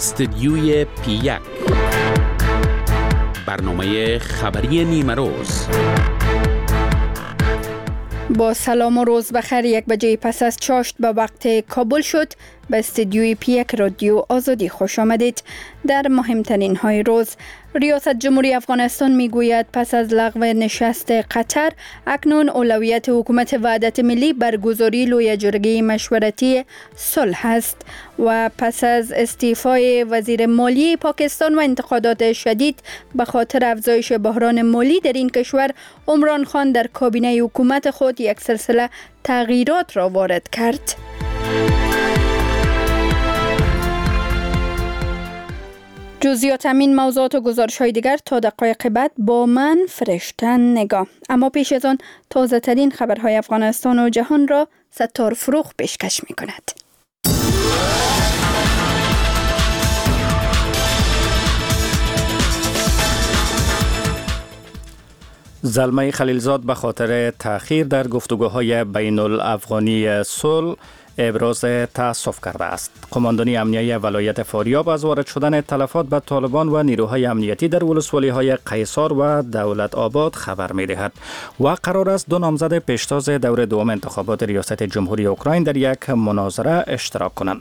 استدیوی پی1 برنامه خبری نیمه روز. با سلام و روز بخیر. 1 بجه پس از چاشت به وقت کابل شد. به استدیوی پی1 رادیو آزادی خوش آمدید. در مهمترین های روز، ریاست جمهوری افغانستان میگوید پس از لغو نشست قطر اکنون اولویت حکومت وحدت ملی برگزاری لوی جرگه مشورتی صلح است. و پس از استعفای وزیر مالی پاکستان و انتقادات شدید به خاطر افزایش بحران مالی در این کشور، عمران خان در کابینه حکومت خود یک سلسله تغییرات را وارد کرد. جزئیات همین موضوعات و گزارش‌های دیگر تا دقایق بعد با من فرشته نگاه. اما پیش از آن تازه ترین خبرهای افغانستان و جهان را ستار فروغ پیشکش می‌کند. زلمه خلیلزاد به خاطر تأخیر در گفتگوهای بین الافغانی صلح ابراز تأسف کرده است. قماندانی امنیه ولایت فاریاب از وارد شدن تلفات به طالبان و نیروهای امنیتی در ولسوالی‌های قیصار و دولت آباد خبر می‌دهد و قرار است 2 نامزد پیشتاز دور دوم انتخابات ریاست جمهوری اوکراین در یک مناظره اشتراک کنند.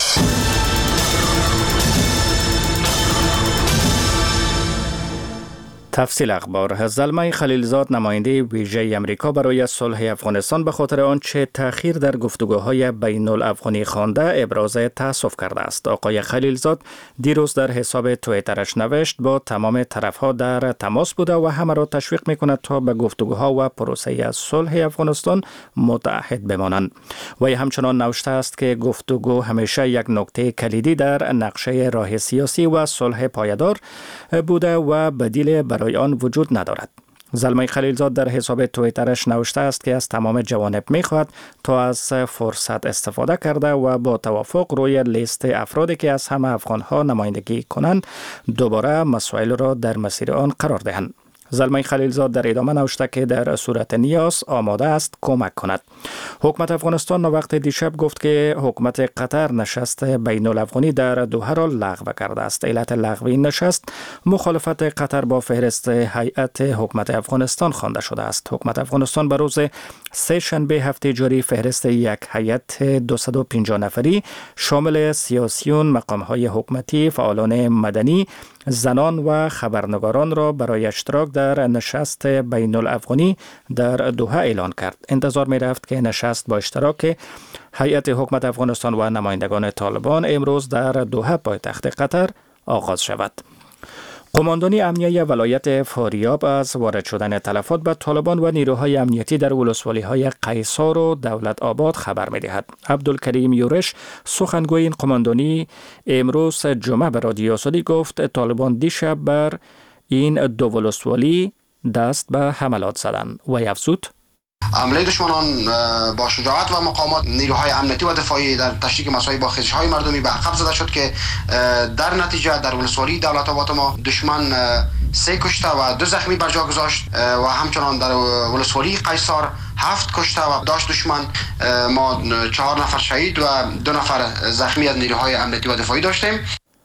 تفصیل اخبار. زلمه خلیلزاد نماینده ویژه امریکا برای صلح افغانستان به خاطر آنچه تأخیر در گفتگوهای بین الافغانی خوانده ابراز تأسف کرده است. آقای خلیلزاد دیروز در حساب توییترش نوشت با تمام طرفها در تماس بوده و همه را تشویق می‌کند تا به گفتگوها و پروسه صلح افغانستان متعهد بمانند. و همچنان نوشته است که گفتگو همیشه یک نکته کلیدی در نقشه راه سیاسی و صلح پایدار بوده و بدیل برای آن وجود ندارد. زلمه خلیلزاد در حساب توییترش نوشته است که از تمام جوانب می‌خواهد تا از فرصت استفاده کرده و با توافق روی لیست افرادی که از همه افغان‌ها نمایندگی کنند دوباره مسائل را در مسیر آن قرار دهند. زلمه خلیلزاد در ادامه نوشته که در صورت نیاز آماده است کمک کند. حکومت افغانستان وقت دیشب گفت که حکومت قطر نشست بین الافغانی در دوحه را لغو کرده است. علت لغو این نشست مخالفت قطر با فهرست هیئت حکومت افغانستان خوانده شده است. حکومت افغانستان به روز 3 شنبه هفته جاری فهرست یک هیئت 250 نفری شامل سیاسیون، مقام‌های حکومتی، فعالان مدنی، زنان و خبرنگاران را برای اشتراک در نشست بین الافغانی در دوحه اعلان کرد. انتظار می رفت که نشست با اشتراک هیئت حکومت افغانستان و نمایندگان طالبان امروز در دوحه پایتخت قطر آغاز شود. قماندانی امنیه ولایت فاریاب از وارد شدن تلفات به طالبان و نیروهای امنیتی در ولسوالی‌های قیصار و دولت آباد خبر می‌دهد. عبدالکریم یورش سخنگوی این قماندانی امروز جمعه به رادیو آزادی گفت طالبان دیشب بر این 2 ولسوالی دست به حملات زدند و افزود حمله دشمنان با شجاعت و مقاومت نیروهای امنیتی و دفاعی در تشریک مساعی با خیزش‌های مردمی به عقب زده شد که در نتیجه در ولسوالی دولت آباد ما دشمن 3 کشته و 2 زخمی بر جا گذاشت و همچنان در ولسوالی قیصار 7 کشته و داشت دشمن. ما 4 نفر شهید و 2 نفر زخمی از نیروهای امنیتی و دفاعی داشتیم.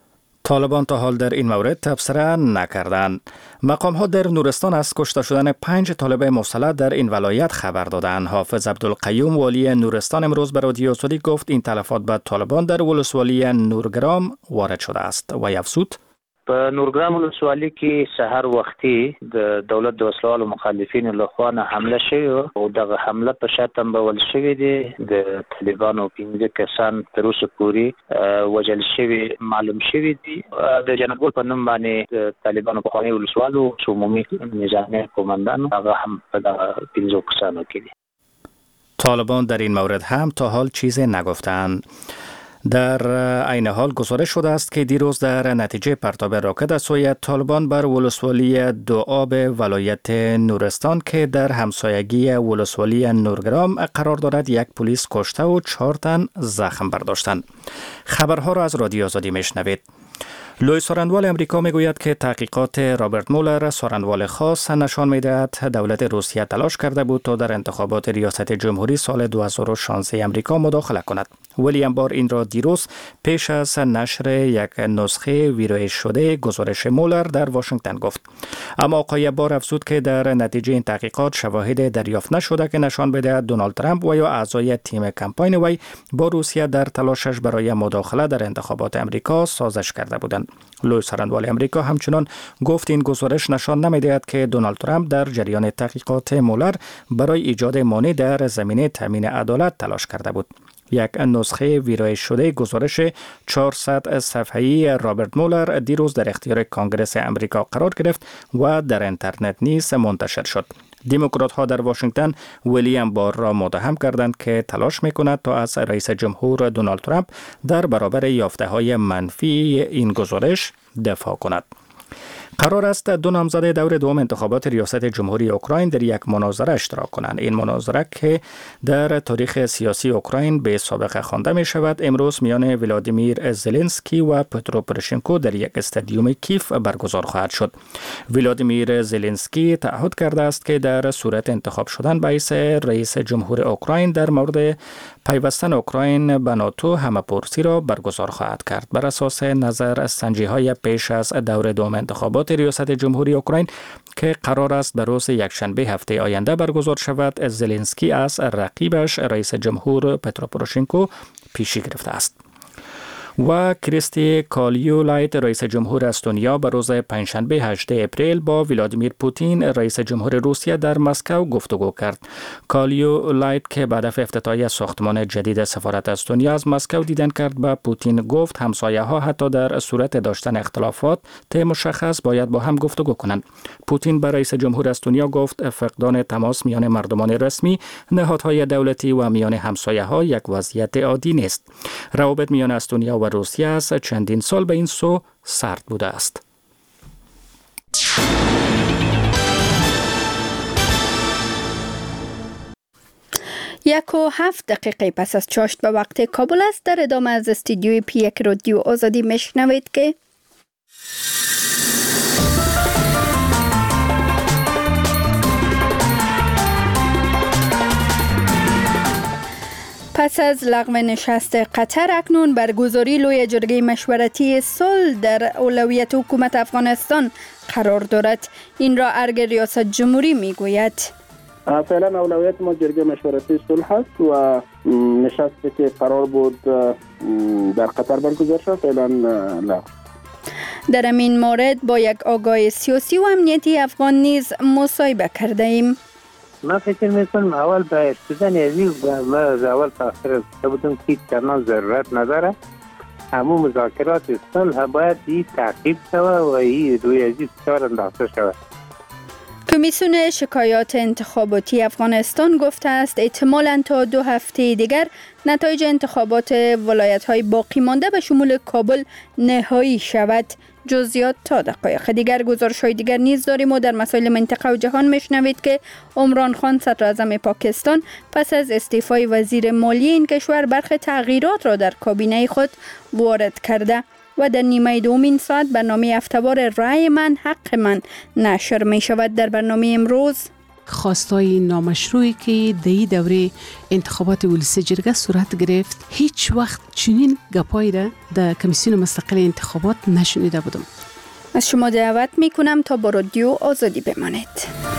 طالبان تا حال در این مورد تبصره نکردند. مقام‌ها در نورستان از کشته شدن 5 طالب مسلح در این ولایت خبر دادند. حافظ عبدالقیوم والی نورستان امروز به رادیو آزادی گفت این تلفات به طالبان در ولسوالی نورگرام وارد شده است و افزود په نورګرام ولسوالۍ کې سحر وختي د دولت د وسلوالو مخالفینو لخوا نه حمله شوې او دغه حمله په شا تنبول شوې دي. د طالبانو 15 کسان تر اوسه پورې وژل شوي معلوم شوي دي. د جنګول په نوم باندې د طالبانو پخواني ولسوالو عمومي نظامي قومندان هغه هم په دغه 15 کسانو کې دي. طالبان در این مورد هم تا حال چیزی نگفتند. در عین حال گزارش شده است که دیروز در نتیجه پرتاب راکت از سوی طالبان بر ولسوالی دوآب ولایت نورستان که در همسایگی ولسوالی نورگرام قرار دارد 1 پلیس کشته و 4 تن زخم برداشتند. خبرها را از رادیو آزادی میشنوید. لوی سارنوال امریکا میگوید که تحقیقات رابرت مولر سارنوال خاص نشان میدهد دولت روسیه تلاش کرده بود تا در انتخابات ریاست جمهوری سال 2016 امریکا مداخله کند. ویلیام بار این را دیروز پیش از نشر یک نسخه ویرایش شده گزارش مولر در واشنگتن گفت. اما آقای بار افزود که در نتیجه این تحقیقات شواهد دریافت نشده که نشان بدهد دونالد ترامپ و یا اعضای تیم کمپاین وی با روسیه در تلاشش برای مداخله در انتخابات امریکا سازش کرده بودند. لوی سرانوال امریکا همچنان گفت این گزارش نشان نمی‌دهد که دونالد ترامپ در جریان تحقیقات مولر برای ایجاد مانع در زمینه تامین عدالت تلاش کرده بود. یک نسخه ویرایش شده گزارش 400 صفحه‌ای رابرت مولر دیروز در اختیار کنگره امریکا قرار گرفت و در اینترنت نیز منتشر شد. دموکرات ها در واشنگتن ویلیام بار را متهم کردند که تلاش می‌کند تا از رئیس جمهور دونالد ترامپ در برابر یافته‌های منفی این گزارش دفاع کند. قرار است دو نامزد دور دوم انتخابات ریاست جمهوری اوکراین در یک مناظره اشتراک کنند. این مناظره که در تاریخ سیاسی اوکراین به سابقه خوانده می شود امروز میان ولادیمیر زلنسکی و پترو پروشنکو در یک استادیوم کیف برگزار خواهد شد. ولادیمیر زلنسکی تعهد کرده است که در صورت انتخاب شدن به حیث رئیس جمهور اوکراین در مورد پیوستن اوکراین به ناتو همه‌پرسی را برگزار خواهد کرد. بر اساس نظر سنجی‌های پیش از دور دوم انتخابات ریاست جمهوری اوکراین که قرار است به روز یکشنبه هفته آینده برگزار شود، زلنسکی از رقیبش رئیس جمهور پترو پروشنکو پیشی گرفته است. و کریستی کالیولایت رئیس جمهور استونیا به روز پنجشنبه 18 اپریل با ولادیمیر پوتین رئیس جمهور روسیه در مسکو گفتگو کرد. کالیولایت که بعد از افتتاحیه ساختمان جدید سفارت استونیا از مسکو دیدن کرد به پوتین گفت همسایه ها حتی در صورت داشتن اختلافات مشخص باید با هم گفتگو کنند. پوتین به رئیس جمهور استونیا گفت فقدان تماس میان مردمان رسمی، نهادهای دولتی و میان همسایه ها یک وضعیت عادی نیست. روابط میان استونیا و روسیه از چندین سال به این سو سرد بوده است. 1:07 پس از چاشت به وقت کابل است. در ادامه از استودیوی پی1 رادیو آزادی میشنوید که پس از لغو نشست قطر اکنون برگزاری لوی جرگه مشورتی صلح در اولویت حکومت افغانستان قرار دارد. این را ارگ ریاست جمهوری میگوید. فعلا اولویت ما جرگه مشورتی صلح است و نشستی که قرار بود در قطر برگزار شد فعلا لغو. در این مورد با یک آگاه سیاسی و امنیتی افغان نیز مصاحبه کرده ایم. من فکر میکنم اول به ارتدان ازی ما از اول تاخیر بودم که کنان ضرورت نداره. همون مذاکرات صلح باید این تعقیب شود و این روی ازی بسیار انداخته شود. کمیسیون شکایات انتخاباتی افغانستان گفته است احتمالاً تا 2 هفته دیگر نتایج انتخابات ولایت‌های باقی مانده به شمول کابل نهایی شود. جزئیات تا دقایق دیگر گزارش‌های دیگر نیز داریم و در مسائل منطقه و جهان میشنوید که عمران خان صدراعظم پاکستان پس از استعفای وزیر مالی این کشور برخی تغییرات را در کابینه خود وارد کرده و در نیمه دوم این ساعت برنامه هفته‌وار رای من حق من نشر می شود. در برنامه امروز خواستای نامشروعی که در دوره انتخابات ولسی جرگه صورت گرفت هیچ وقت چنین گپایی را در کمیسیون مستقل انتخابات نشنیده بودم. از شما دعوت می کنم تا با رادیو آزادی بمانید.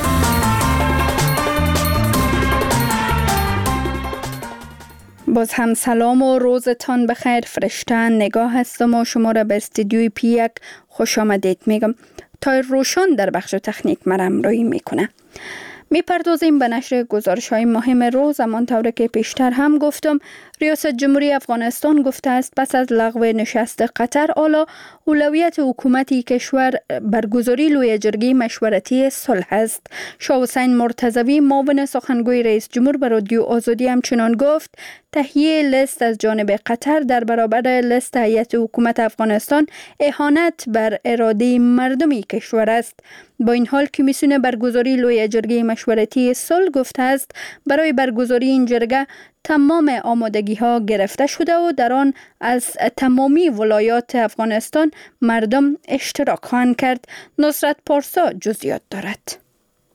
باز هم سلام و روزتان بخیر. فرشته نگاه هستم و شما را به استودیوی پی1 خوش آمدید میگم. تا روشن در بخش تکنیک مرا همراهی میکنه. میپردازیم به نشر گزارش‌های مهم روز. همانطور که پیشتر هم گفتم ریاست جمهوری افغانستان گفته است پس از لغو نشست قطر حالا اولویت حکومتی کشور برگزاری لوی جرگه مشورتی صلح است. شاه حسین مرتضوی معاون سخنگوی رئیس جمهور به رادیو آزادی همچنان گفت تهیه لیست از جانب قطر در برابر لیست هیئت حکومت افغانستان اهانت بر اراده مردمی کشور است. با این حال کمیسیون برگزاری لوی جرگه مشورتی صلح گفته است برای برگزاری این جرگه تمام آمادگی ها گرفته شده و در آن از تمامی ولایات افغانستان مردم اشتراک خواهند کرد. نصرت پارسا جزئیات دارد.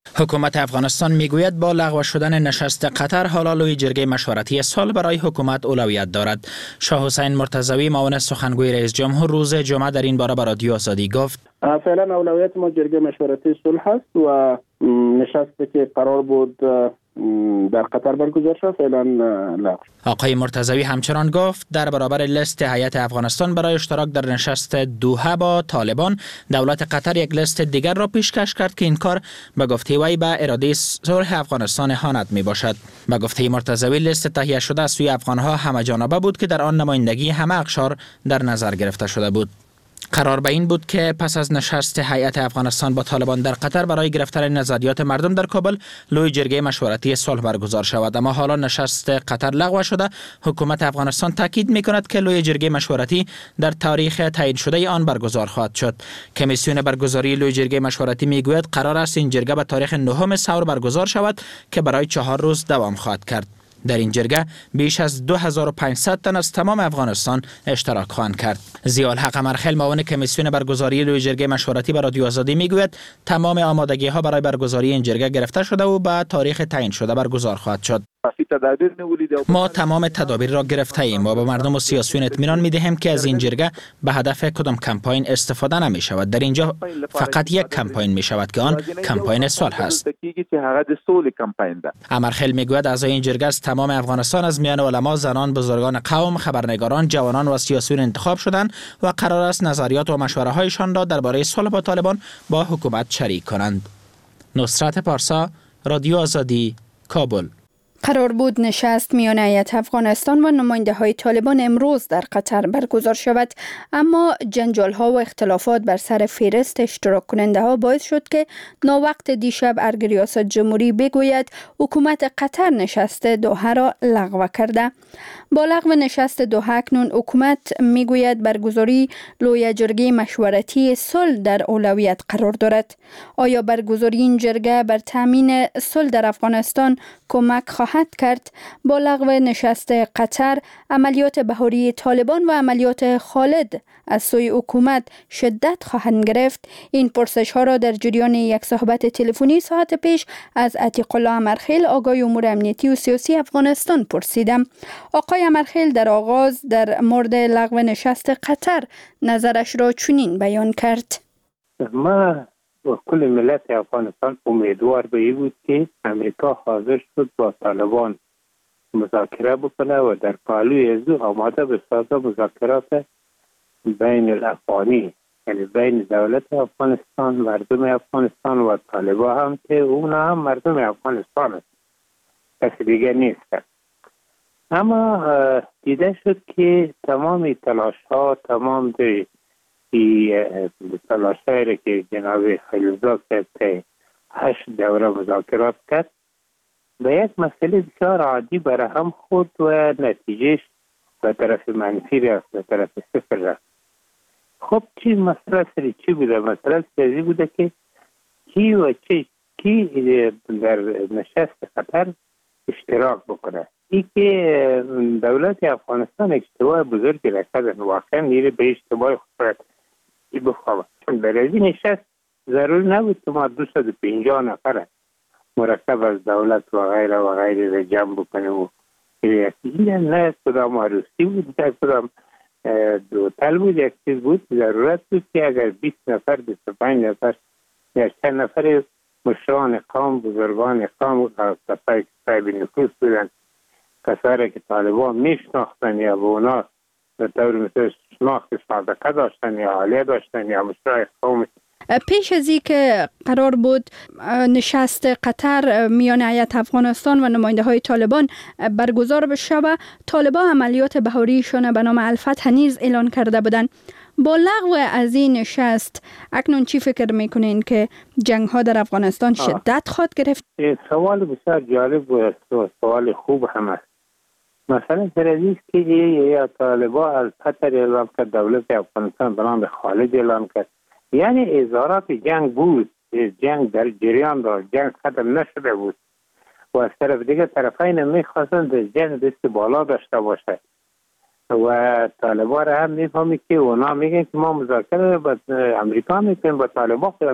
حکومت افغانستان میگوید با لغو شدن نشست قطر حالا لوی جرگه مشورتی صلح برای حکومت اولویت دارد. شاه حسین مرتضوی معاون سخنگوی رئیس جمهور روز جمعه در این باره به رادیو آزادی گفت فعلا اولویت ما جرگه مشورتی صلح است و نشستی که قرار بود در قطر برگزار شد فعلا لغو. آقای مرتضوی همچنان گفت در برابر لیست هیئت افغانستان برای اشتراک در نشست دوحه با طالبان، دولت قطر یک لیست دیگر را پیشکش کرد که این کار به گفته وی به اراده صلح افغانستان اهانت می باشد. به گفته مرتضوی لیست تهیه شده از سوی افغانها همه جانبه بود که در آن نمایندگی همه اقشار در نظر گرفته شده بود. قرار به این بود که پس از نشست هیئت افغانستان با طالبان در قطر برای گرفتن نظریات مردم در کابل لوی جرگه مشورتی صلح برگزار شود، اما حالا نشست قطر لغو شده. حکومت افغانستان تاکید می‌کند که لوی جرگه مشورتی در تاریخ تعیین شده آن برگزار خواهد شد. کمیسیون برگزاری لوی جرگه مشورتی میگوید قرار است این جرگه به تاریخ 9 سور برگزار شود که برای 4 روز دوام خواهد کرد. در این جرگه بیش از 2500 تن از تمام افغانستان اشتراک خواهند کرد. ضیاءالحق امرخیل معاون کمیسیون برگزاری لوی جرگه مشورتی به رادیو آزادی میگوید تمام آمادگی‌ها برای برگزاری این جرگه گرفته شده و به تاریخ تعیین شده برگزار خواهد شد. ما تمام تدابیر را گرفته ایم و به مردم و سیاسیون اطمینان می‌دهیم که از این جرگه به هدف کدام کمپاین استفاده نمی شود. در اینجا فقط یک کمپاین می شود که آن کمپاین صلح است. امرخیل میگوید اعضای این جرگه از تمام افغانستان از میان علما، زنان، بزرگان قوم، خبرنگاران، جوانان و سیاسیون انتخاب شدند و قرار است نظریات و مشوره‌هایشان را درباره صلح با طالبان با حکومت شریک کنند. نصرت پارسا، رادیو آزادی، کابل. قرار بود نشست میان هیئت افغانستان و نماینده‌های طالبان امروز در قطر برگزار شود، اما جنجال‌ها و اختلافات بر سر فهرست اشتراک کننده‌ها باعث شد که ناوقت دیشب ارگ ریاست جمهوری بگوید حکومت قطر نشست دوحه را لغو کرده. با لغو نشست دوحه اکنون حکومت میگوید برگزاری لوی جرگه مشورتی صلح در اولویت قرار دارد. آیا برگزاری این جرگه بر تامین صلح در افغانستان کمک خواهد کرد؟ با لغو نشست قطر، عملیات بهاری طالبان و عملیات خالد از سوی حکومت شدت خواهند گرفت. این پرسش ها را در جریان یک صحبت تلفنی ساعت پیش از عتیق الله امرخیل آقای امور امنیتی و سیاسی افغانستان پرسیدم. آقای امرخیل در آغاز در مورد لغو نشست قطر نظرش را چنین بیان کرد: ما و کل ملت افغانستان امیدوار به این بود که امریکا حاضر شد با طالبان مذاکره بکنه و در پهلوی از آماده بسازه مذاکرات بین الافغانی، یعنی بین دولت افغانستان، مردم افغانستان و طالبان هم که اونا هم مردم افغانستان است، کسی دیگه نیست. اما دیده شد که تمام تلاش ها، تمام تلاشایی که جناب خلیلزاد کرد 8 دوره مذاکرات کرد به یک مسئله بسیار عادی برهم خورد و نتیجهش به طرف منفی رفت، به طرف صفر رفت. خب چی مسئله سری چی بوده؟ مسئله سری بوده که کی در نشست قطر اشتراک بکنه. ای که دولت افغانستان اشتباه بزرگی را کردن، واقعا میره به اشتباه خود بخواه. برای این نشست ضرور نبود که ما 250 نفر مرکب از دولت و غیر را جمع بکنه و نه کدام عروسی بود، نه کدام دوتل بود. یک چیز بود، ضرورت بود که اگر 20 نفر 25 نفر یا چند نفر مشران قوم، بزرگان قوم، کسایی که صاحب نفوذ بودن، کسایی که طالبان میشناختن یا به اونا به طور مثل شناخت صادقه داشتن یا عالیه داشتن یا مشرای قوم. پیش از این که قرار بود نشست قطر میان هیئت افغانستان و نماینده های طالبان برگزار بشه، طالبان عملیات بهاریشان به نام الفتح نیز اعلان کرده بودند. با لغو از این نشست اکنون چی فکر میکنین که جنگ ها در افغانستان شدت خواهد گرفت؟ سوال بسیار جالب و سوال خوب هم است. مثلا ترازیست که یا طالبان الفتح اعلان کرد، دولت افغانستان به نام خالد اعلان کرد، یعنی اظهارات جنگ بود، جنگ در جریان داشت، جنگ ختم نشده بود و از طرف دیگه طرفین میخواستند جنگ دست بالا داشته باشه و طالبان هم میفهمی که اونا میگن که ما مذاکره با امریکا میکنیم، با طالبان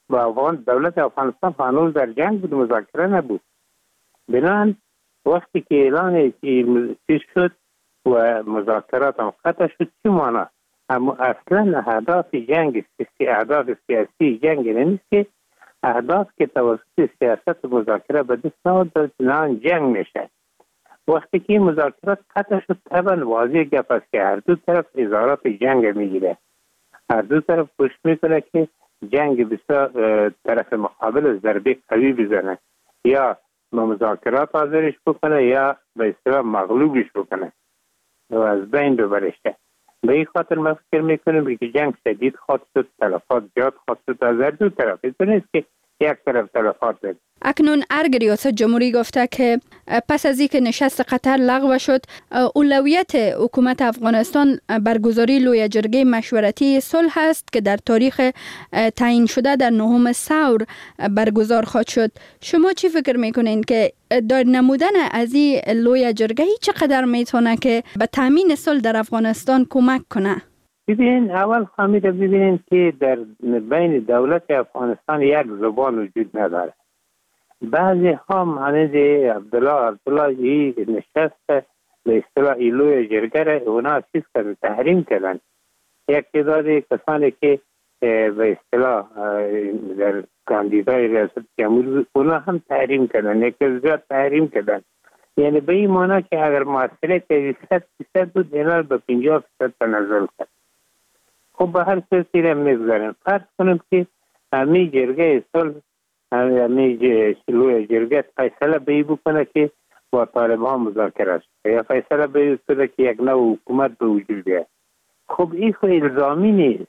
با دولت افغانستان هنوز در جنگ بود، مذاکره نبود. بنابراین وقتی که اعلان چیز شد و مذاکرات هم قطع شد، چی معنا؟ اما اصلا اهداف جنگ اهداف سیاسی جنگ نیست که اهداف که توسط سیاست و مذاکره به دست آمد نه جنگ میشه. وقتی که مذاکرات قطع شد طبعا واضح گپ است که هر دو طرف اظهارات جنگ میگیره، هر دو طرف پشت میکنه که جنگ بسیار طرف مقابل ضربه قوی بزنه، یا مذاکرات حاضرش بکنه یا به اصطلاح مغلوبش بکنه و از بین ببرشه. به این خاطر ما فکر میکنیم که جنگ شدید خواهد شد، تلفات زیاد خواهد شد از هر دو طرف. این نیست که یک طرف تلفات بده. اکنون ارگ ریاست جمهوری گفته که پس از اینکه نشست قطر لغو شد، اولویت حکومت افغانستان برگزاری لوی جرگه مشورتی صلح است که در تاریخ تعیین شده در 9 ثور برگزار خواهد شد. شما چی فکر میکنین که در نمودن از این لوی جرگه چقدر میتونه که به تامین صلح در افغانستان کمک کنه؟ ببینید، اول خواهید ببینید که در بین دولت افغانستان یک زبان وجود نداره. بعضی ها مانند عبدالله نشست به اصطلاح ایلوی جرگه را اونا چیز کردن، تحریم کردن. یک تعداد کسانی که به اصطلاح در کاندیدای ریاست جمهوری اونا هم تحریم کردن، یک زیاد تحریم کردن. یعنی به این معنی که اگر محصله 100% بود اینا به 50% تنزل کرد. خب به هر صورتی را میگذارن. فرض کنیم که همی جرگه صلح همی لوی جرگه فیصله به بکنه که با طالبان مذاکره شد یا فیصله به کنه که یک نوع حکومت به وجود بیاد. خب این خود الزامی نیست.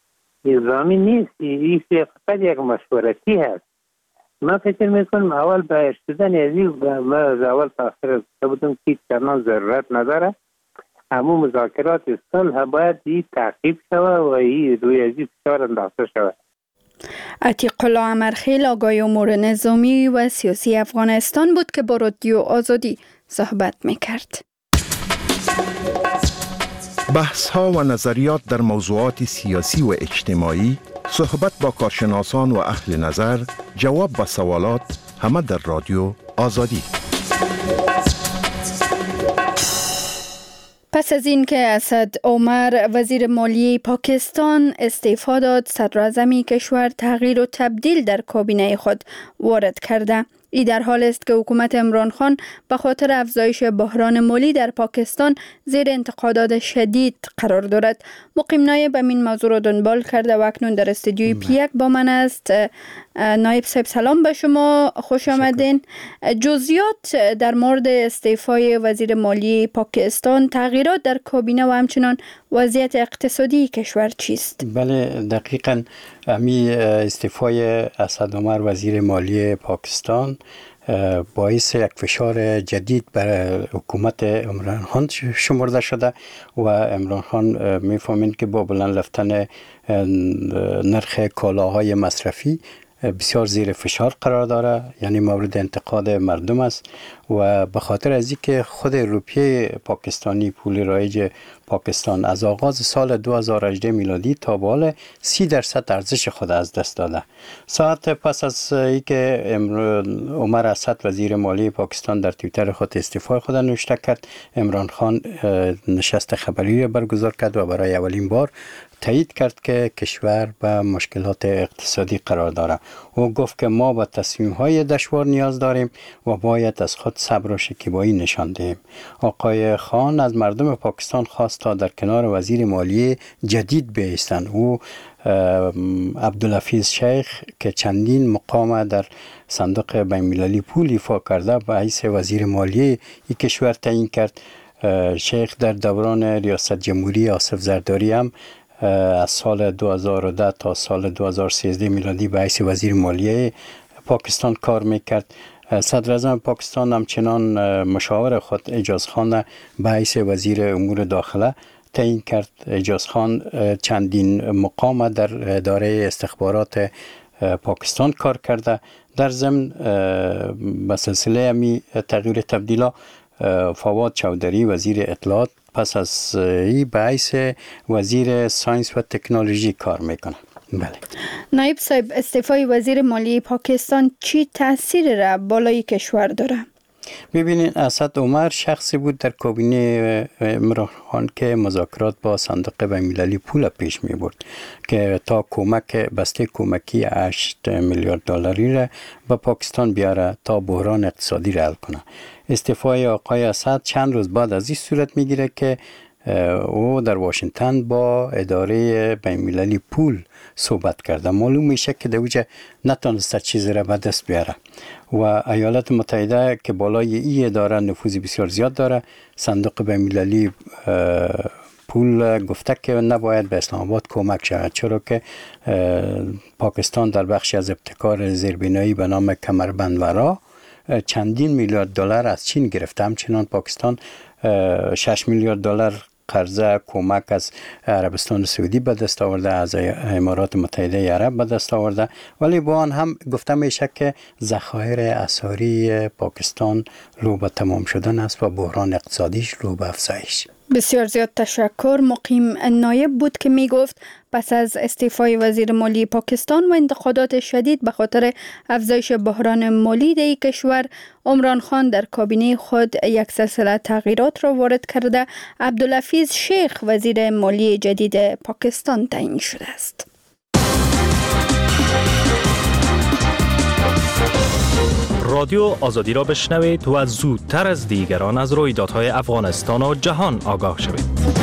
این فقط یک مشورتی هست. من فکر میکنم اول به شدن ازی ما از اول تاخیر بودم که چنان ضرورت نداره. اما مذاکرات صلح باید این تعقیب شود و این روی ازی فشار انداخته شود. عتیق الله امرخیل، آقای امور نظامی و سیاسی افغانستان بود که با رادیو آزادی صحبت میکرد. بحث ها و نظریات در موضوعات سیاسی و اجتماعی، صحبت با کارشناسان و اهل نظر، جواب به سوالات، همه در رادیو آزادی. پس از این که اسد عمر وزیر مالیه پاکستان استعفا داد، صدراعظم کشور تغییر و تبدیل در کابینه خود وارد کرده. این در حال است که حکومت عمران خان به خاطر افزایش بحران مالی در پاکستان زیر انتقادات شدید قرار دارد. مقیم نایب این موضوع را دنبال کرده و اکنون در استودیوی پی1 با من است. نایب صاحب سلام به شما، خوش آمدین. جزئیات در مورد استعفای وزیر مالی پاکستان، تغییرات در کابینه و همچنان وضعیت اقتصادی کشور چیست؟ بله، دقیقاً امی استعفای اسد عمر وزیر مالی پاکستان باعث یک فشار جدید بر حکومت عمران خان شمرده شده و عمران خان میفهمید که با بلند رفتن نرخ کالاهای مصرفی بسیار زیر فشار قرار داره، یعنی مورد انتقاد مردم است و به خاطر از اینکه خود روپیه پاکستانی، پول رایج پاکستان از آغاز سال 2018 میلادی تا به حال 30% ارزش خود از دست داده. ساعت پس از اینکه عمر اسد وزیر مالی پاکستان در توییتر خود استعفای خود نوشته کرد، عمران خان نشست خبری را برگزار کرد و برای اولین بار تایید کرد که کشور به مشکلات اقتصادی قرار دارد. او گفت که ما به تصمیم‌های دشوار نیاز داریم و باید از خود صبر و شکیبایی نشان دهیم. آقای خان از مردم پاکستان خواست تا در کنار وزیر مالی جدید بایستند. او عبدالحفیظ شیخ که چندین مقام در صندوق بین‌المللی پول ایفا کرده به حیث وزیر مالی این کشور تعیین کرد. شیخ در دوران ریاست جمهوری آصف زرداری هم از سال 2010 تا سال 2013 میلادی به حیث وزیر مالیه پاکستان کار میکرد. صدراعظم پاکستان همچنان مشاور خود اعجاز خان به حیث وزیر امور داخله تعیین کرد. اعجاز خان چندین مقام در اداره استخبارات پاکستان کار کرده. در ضمن به سلسله همی تغییر تبدیلا فواد چودری وزیر اطلاعات پس از این به حیث وزیر ساینس و تکنولوژی کار میکنه. بله. نایب صاحب، استعفای وزیر مالی پاکستان چی تاثیر را بالای کشور داره؟ ببینید، اسد عمر شخصی بود در کابینه عمران خان که مذاکرات با صندوق بین‌المللی پول پیش می برد که تا بسته کمکی 8 میلیارد دلاری را به پاکستان بیاره تا بحران اقتصادی را حل کنه. استعفای آقای اسد چند روز بعد از این صورت میگیره که او در واشنگتن با اداره بین‌المللی پول صحبت کرده. معلوم میشه که دوجه نتونسته چیزی را به دست بیاره و ایالات متحده که بالای این اداره نفوذ بسیار زیاد داره، صندوق بین‌المللی پول گفته که نباید به اسلام آباد کمک شود، چرا که پاکستان در بخشی از ابتکار زیربنایی به نام کمربند و راه چندین میلیارد دلار از چین گرفته. همچنان پاکستان 6 میلیارد دلار قرضه کمک از عربستان سعودی به دست آورده، از امارات متحده عرب به دست آورده، ولی با آن هم گفته میشه که ذخایر اسعاری پاکستان رو به تمام شدن است و بحران اقتصادیش رو به افزایش. بسیار زیاد تشکر. مقیم نایب بود که می گفت پس از استعفای وزیر مالی پاکستان و انتقادات شدید به خاطر افزایش بحران مالی در کشور، عمران خان در کابینه خود یک سلسله تغییرات را وارد کرده. عبدالحفیظ شیخ وزیر مالی جدید پاکستان تعیین شده است. رادیو آزادی را بشنوید و زودتر از دیگران از رویدادهای افغانستان و جهان آگاه شوید.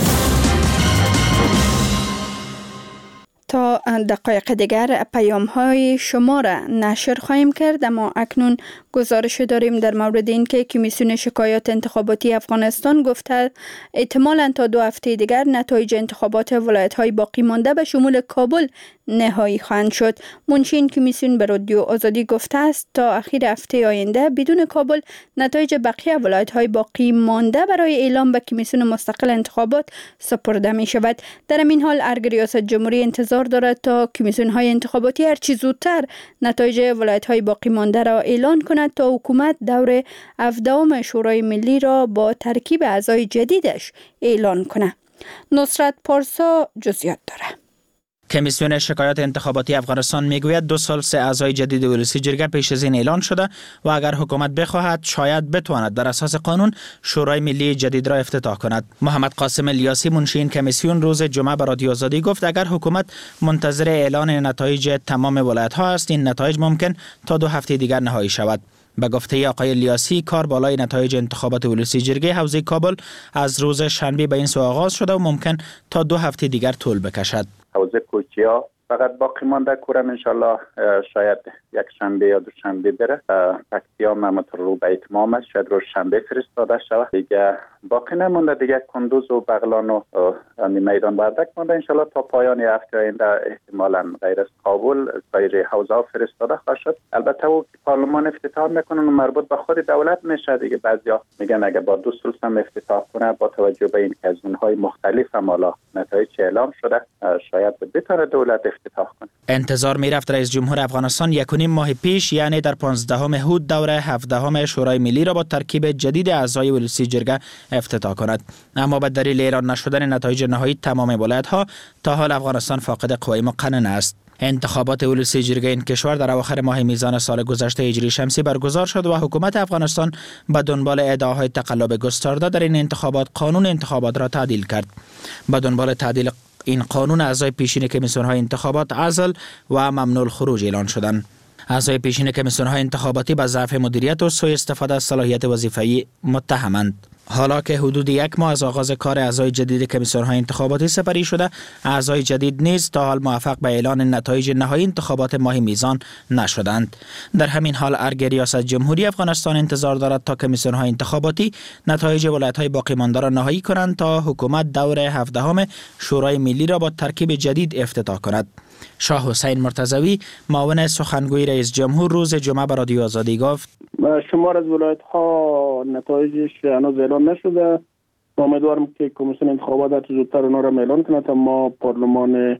تا دقایق دیگر پیام‌های شما را نشر خواهیم کرد، اما اکنون گزارش داریم در مورد اینکه کمیسیون شکایات انتخاباتی افغانستان گفته احتمالاً تا 2 هفته دیگر نتایج انتخابات ولایت‌های باقی مانده به شمول کابل نهایی خواهند شد. منشی این کمیسیون به رادیو آزادی گفته است تا اخیر هفته آینده بدون کابل نتایج بقیه ولایت‌های باقی مانده برای اعلام به کمیسیون مستقل انتخابات سپرده می شود. در این حال ارگ ریاست جمهوری انتظار دارد تا کمیسیون‌های انتخاباتی هرچی زودتر نتایج ولایت‌های باقی مانده را اعلان کند تا حکومت دور 17ام شورای ملی را با ترکیب اعضای جدیدش اعلان کند. نصرت پارسا جزئیات دارد. کمیسیون شکایات انتخاباتی افغانستان میگوید 2 سال 3 اعضای جدید ولسی جرگه پیش از این اعلان شده و اگر حکومت بخواهد شاید بتواند در اساس قانون شورای ملی جدید را افتتاح کند. محمد قاسم الیاسی منشی این کمیسیون روز جمعه به رادیو آزادی گفت اگر حکومت منتظر اعلان نتایج تمام ولایت‌ها است، این نتایج ممکن تا 2 هفته دیگر نهایی شود. به گفته آقای الیاسی کار بالای نتایج انتخابات ولسی جرگه حوزه کابل از روز شنبه به این سو آغاز شده و ممکن تا 2 هفته دیگر طول بکشد. حوزه کوچیا فقط باقی مانده کورم انشالله شاید یک شنبه یا 2 شنبه بره. پکتیا محمد رو به اتمام است، شاید روز شنبه فرستاده شود. دیگه باقی نمونده، دیگه کندوز و بغلان و میدان وردک مونده. انشالله تا پایان هفته آینده احتمالاً غیر از کابل سایر حوزه ها فرستاده خواهد شد. البته او پارلمان افتتاح میکنن و مربوط به خود دولت میشه دیگه. بعضیا میگن اگه با 2 سلس هم افتتاح کنه با توجه به این که از اونهای مختلف هم حالا نتایج اعلام شده شاید بتونه دولت افتتاح کنه. انتظار میرفت رئیس جمهور افغانستان 1.5 ماه پیش یعنی در 15 هود دوره 17 شورای ملی را با ترکیب جدید اعضای ولسی جرگه افتتاح کند، اما به دلیل اعلان نشدن نتایج نهایی تمام ولایت‌ها تا حال افغانستان فاقد قوای مقنن است. انتخابات ولسی جرگه این کشور در اواخر ماه میزان سال گذشته هجری شمسی برگزار شد و حکومت افغانستان به دنبال ادعاهای تقلب گسترده در این انتخابات قانون انتخابات را تعدیل کرد. به دنبال تعدیل این قانون اعضای پیشین کمیسیون‌های انتخابات عزل و ممنوع الخروج اعلان شدند. اعضای پیشین کمیسیون‌های انتخاباتی به ضعف مدیریت و سوء استفاده از صلاحیت وظیفه‌ای متهمند. حالا که حدود 1 ماه از آغاز کار اعضای جدید کمیسیون‌های انتخاباتی سپری شده، اعضای جدید نیز تا حال موفق به اعلان نتایج نهایی انتخابات ماه میزان نشدند. در همین حال ارگ ریاست جمهوری افغانستان انتظار دارد تا کمیسیون‌های انتخاباتی نتایج ولایت‌های باقی مانده را نهایی کنند تا حکومت دور 17 شورای ملی را با ترکیب جدید افتتاح کند. شاه حسین مرتضوی معاون سخنگوی رئیس جمهور روز جمعه به رادیو آزادی گفت شمار از ولایت‌ها نتایجش هنوز اعلان نشده. امیدوارم که کمیسیون انتخابات زودتر اونا را اعلان کنه تا ما پارلمان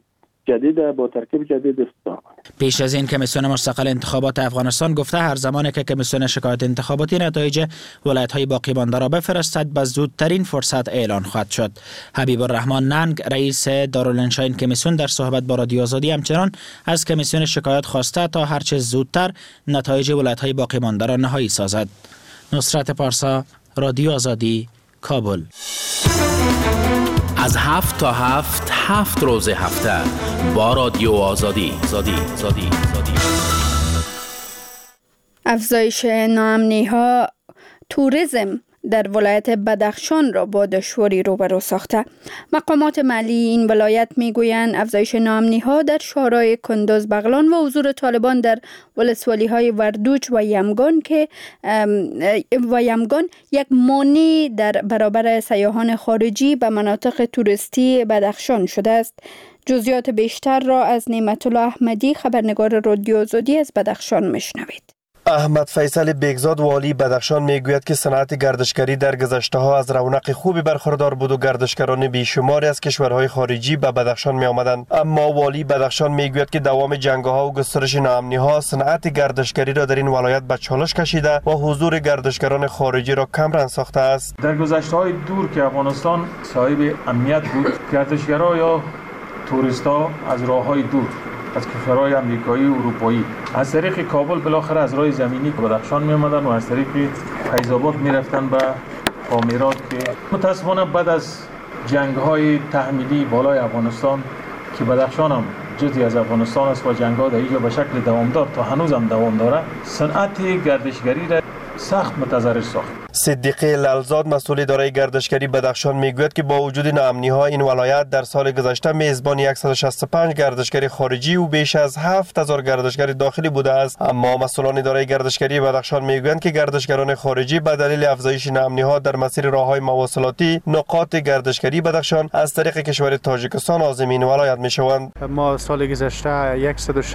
جدید با ترکیب جدید است. پیش از این کمیسیون مستقل انتخابات افغانستان گفته هر زمانی که کمیسیون شکایت انتخاباتی نتایج ولایت‌های باقی مانده را بفرستد به زودترین فرصت اعلان خواهد شد. حبیب الرحمن ننگ رئیس دارالانشا این کمیسیون در صحبت با رادیو آزادی همچنان از کمیسیون شکایت خواسته تا هرچه زودتر نتایج ولایت‌های باقی مانده را نهایی سازد. نصرت پارسا، رادیو آزادی، کابل. از 7 تا 7 روز هفته با رادیو آزادی. افزایش ناامنی‌ها توریسم در ولایت بدخشان را با دشواری روبرو ساخته. مقامات محلی این ولایت میگویند افزایش ناامنی‌ها در شهرهای کندوز بغلان و حضور طالبان در ولسوالی‌های وردوج و یمگان یک مانع در برابر سیاحان خارجی به مناطق توریستی بدخشان شده است. جزئیات بیشتر را از نعمت الله احمدی خبرنگار رادیو آزادی از بدخشان میشنوید. احمد فیصل بیگزاد والی بدخشان میگوید که صنعت گردشگری در گذشته ها از رونق خوبی برخوردار بود و گردشگران بیشماری از کشورهای خارجی به بدخشان می آمدند. اما والی بدخشان میگوید که دوام جنگ‌ها و گسترش ناامنی ها صنعت گردشگری را در این ولایت به چالش کشیده و حضور گردشگران خارجی را کمرنگ ساخته است. در گذشته‌های دور که افغانستان صاحب امنیت بود، گردشگران یا توریست‌ها از راه‌های دور از کشورهای امریکایی و اروپایی از طریق کابل بالاخره از راه زمینی که بدخشان می آمدن و از طریق فیض آباد می رفتن به تعمیرات که متاسفانه بعد از جنگ‌های تحمیلی بالای افغانستان که بدخشان هم جزئی از افغانستان است و جنگ‌ها در اینجا به شکل دوامدار تا هنوز هم دوام داره، صنعت گردشگری را سخت متضرر ساخت. صدیقی لالزاد مسئول اداره گردشگری بدخشان میگوید که با وجود ناامنی‌ها این ولایت در سال گذشته میزبان 165 گردشگر خارجی و بیش از 7000 گردشگر داخلی بوده است. اما مسئولان اداره گردشگری بدخشان میگویند که گردشگران خارجی به دلیل افزایش ناامنی‌ها در مسیر راه‌های مواصلاتی نقاط گردشگری بدخشان از طریق کشور تاجیکستان عازم این ولایت میشوند. ما سال گذشته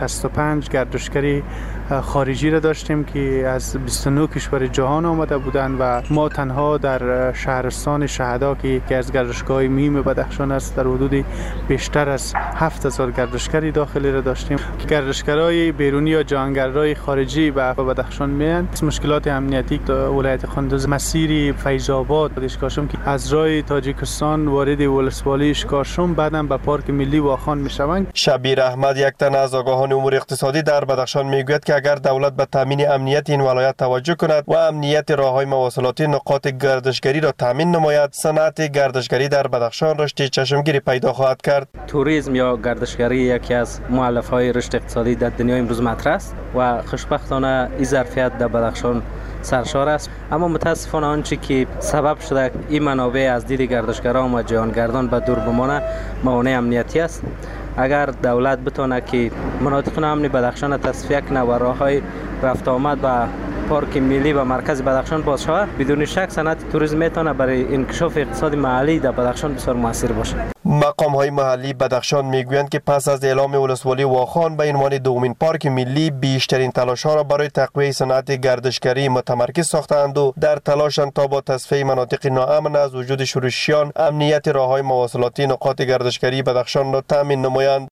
165 گردشگری خارجی را داشتیم که از 29 کشور جهان آمده بودند و ما تنها در شهرستان شهدا که از گردشگاه مهم بدخشان است در حدود بیشتر از 7000 گردشگری داخلی را داشتیم. گردشگرای بیرونی یا جهانگردهای خارجی به بدخشان میاند. مشکلات امنیتی در ولایت کندوز مسیر فیض آباد اشکاشم که از راه تاجیکستان وارد ولسوالی اشکاشم بعداً به پارک ملی واخان میشوند. شبیر احمد یک تن از آگاهان امور اقتصادی در بدخشان میگوید که اگر دولت به تامین امنیت این ولایت توجه کند و امنیت راههای مواصلاتی نقاط گردشگری را تامین نماید، صنعت گردشگری در بدخشان رشد چشمگیری پیدا خواهد کرد. توریسم یا گردشگری یکی از مؤلفه‌های رشد اقتصادی در دنیای امروز مطرح است و خوشبختانه این ظرفیت در بدخشان سرشار است. اما متاسفانه آنچه که سبب شده این منابع از دید گردشگران و جهانگردان به دور بمانه موانع امنیتی است. اگر دولت بتونه که مناطق ناامن بدخشان تصفیه کنه و راههای رفت آمد به پارک ملی و مرکز بدخشان باز شود، بدون شک صنعت توریسم میتونه برای انکشاف اقتصاد محلی در بدخشان بسیار موثر باشه. مقام های محلی بدخشان میگویند که پس از اعلام ولسوالی واخان به عنوان دومین پارک ملی بیشترین تلاش ها را برای تقویت صنعت گردشگری متمرکز ساختند و در تلاشند تا با تصفیه مناطق ناامن از وجود شورشیان امنیت راههای مواصلاتی نقاط گردشگری بدخشان را تامین نمایند.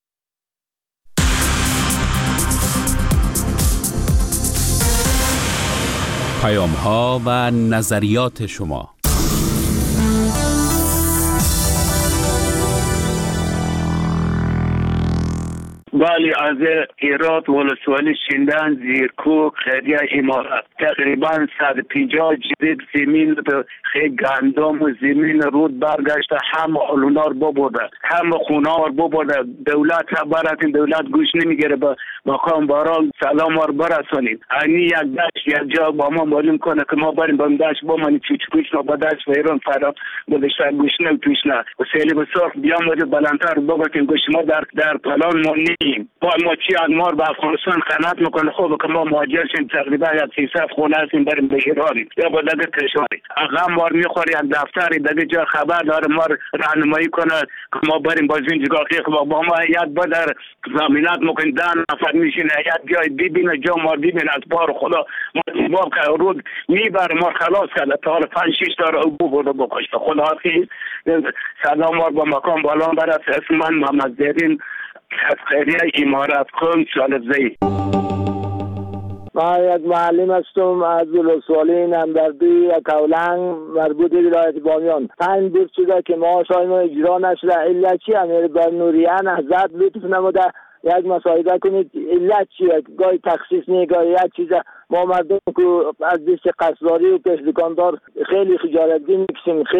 پیام‌ها و نظریات شما. ولی از هرات ولسوالی شیندان زیرکوک خیریه امارات تقریبا 150 جریب زمین خیلی گندم و زمین رود برگشته، همه آلونار ببرده، همه خونار ببرده. دولت خبرت دولت گوش نمیگیره. به مقام باران سلام ور برسانید. اینی یک دشت یک جا با ما معلوم کنه که ما بریم با دشت با منی چوچ رو با دشت و ایران فرام گذاشته گوش نه توش نه و سیلی بساخت بیام ولی بلندتر بگوشیم گوش ما در پلان ما نیم. با ما چی ادمار به افغانستان خدمت میکنه. خوبه که ما مهاجر شیم، تقریبا یک 300 خونه هستیم بریم به ایران یا با دیگه کشوری اقام مار میخوری یک دفتری دیگه جا خبر داره ما راهنمایی کنه که ما بریم با زنجگاه که با ما یاد بدر زمینات ممکن دان نفر میشینه یاد جای ببینه جا ما ببینه از بار خدا ما باب که رود میبره ما خلاص کرده تا 5-6 تا رو بوده بکشته. خدا حافظ. سلام مار با مقام بالان برات. اسم من محمد زیرین از خیریه امارات قوم سالزی. ما یک معلم هستم از ولسوالی نمدردی کولنگ مربوط به ولایت بامیان. 5 روز شده که معاشهای ما اجرا نشده. علت چی؟ امیر بر نوریه نهضت لطف نموده یک مصاحبه کنید علت چیه؟ گاهی تخصیص نه گاهی یک چیز. ما مردم که از دست قصداری و پیش دکاندار خیلی خجالتگی میکشیم.